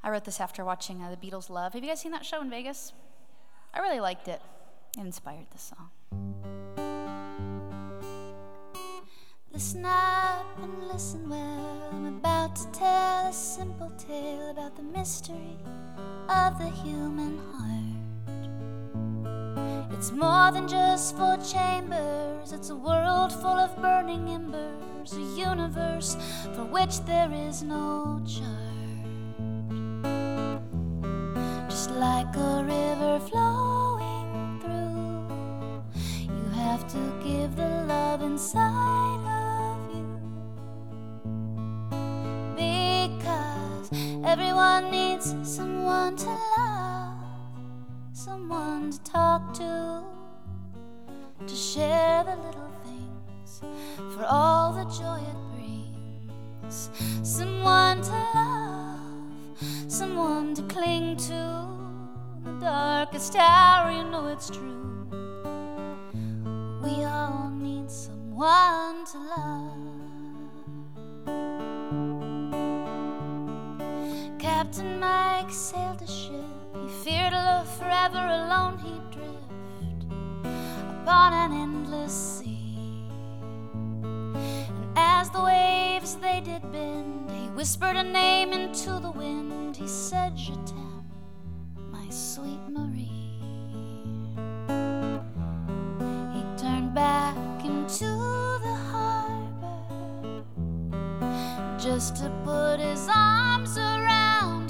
I wrote this after watching the Beatles' Love. Have you guys seen that show in Vegas? I really liked it. It inspired this song. Listen up and listen well. I'm about to tell a simple tale about the mystery of the human heart. It's more than just four chambers. It's a world full of burning embers, a universe for which there is no chart. Just like a river flowing through, you have to give the love inside of you, because everyone needs someone to love, someone to talk to share the little things, for all the joy it brings. Someone to love, someone to cling to. In the darkest hour, you know it's true. We all need someone to love. Captain Mike sailed a ship. He feared to live forever alone. He'd drift upon an endless sea. And as the waves they did bend, he whispered a name into the wind. He said, "Je t'aime, my sweet Marie." He turned back into the harbor just to put his arms around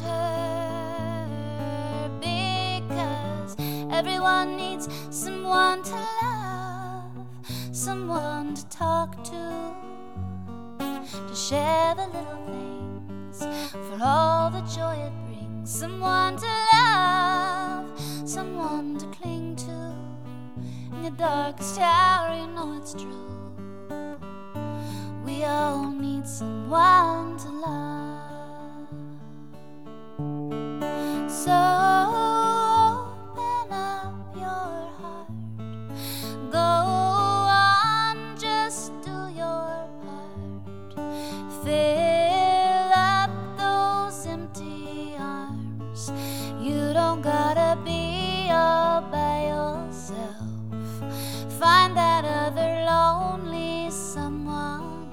her, because everyone needs someone to love, someone to talk to share the little things, for all the joy it brings. Someone to love, someone to cling to. In the darkest hour, you know it's true. We all need someone to love. So open up your heart. Go on, just do your part. Fill up those empty arms. You don't gotta be all by yourself. Find that other lonely someone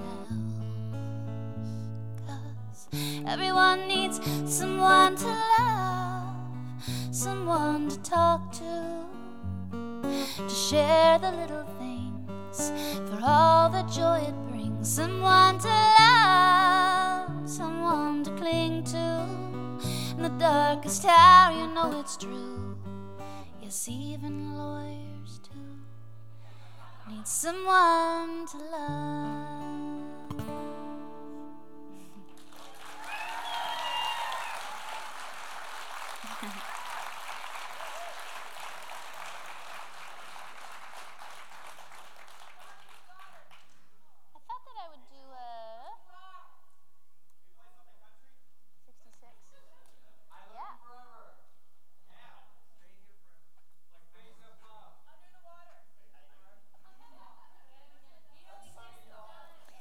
else. 'Cause everyone needs someone to love, someone to talk to share the little things, for all the joy it brings. Someone to love, someone to cling to. In the darkest hour, you know it's true. Yes, even lawyers too need someone to love.